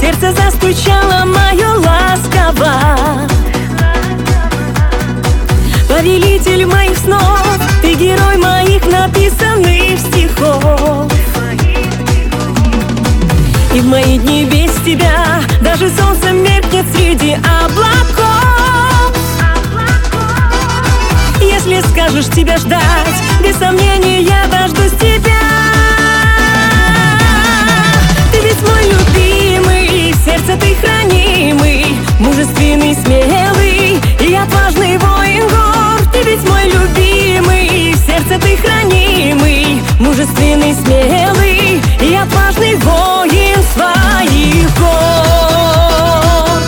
сердце застучало мое ласково. Повелитель моих снов, ты герой моих написанных стихов. И в мои дни без тебя даже солнце меркнет среди облаков. Если скажешь тебя ждать, без сомнения я дождусь тебя. Ты ведь мой любимый, в сердце ты хранимый, мужественный, смелый и отважный воин гор. Ты ведь мой любимый, в сердце ты хранимый, мужественный, смелый и отважный воин своих гор.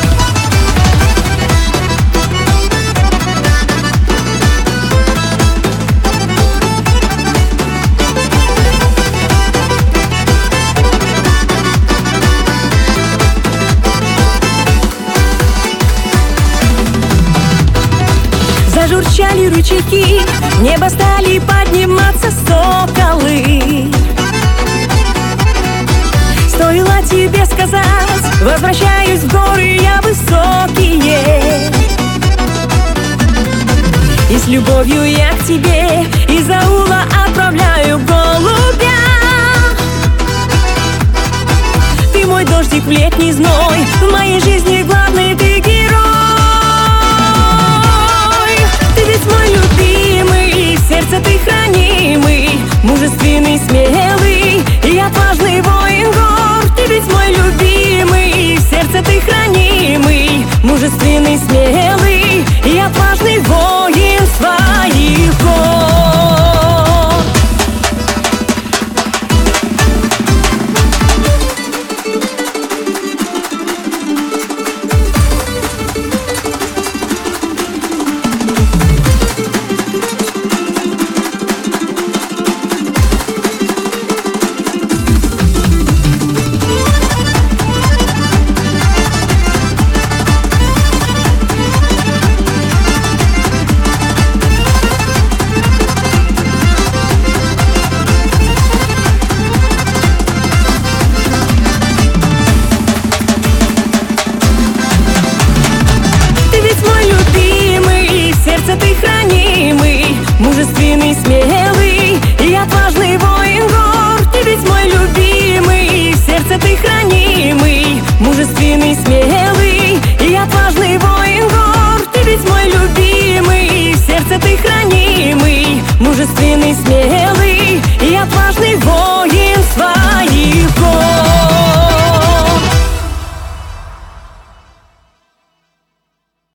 Зажурчали ручейки, в небо стали подниматься соколы. Стоило тебе сказать, возвращаюсь в горы я высокие. И с любовью я к тебе из аула отправляю голубя. Ты мой дождик в летний зной, в моей жизни главный ты герой. Ты ведь мой любимый, в сердце ты хранимый, мужественный, смелый и отважный воин гор. Ты ведь мой любимый, в сердце ты хранимый, мужественный, смелый и отважный воин своих гор. Ты хранимый, мужественный, смелый и отважный воин.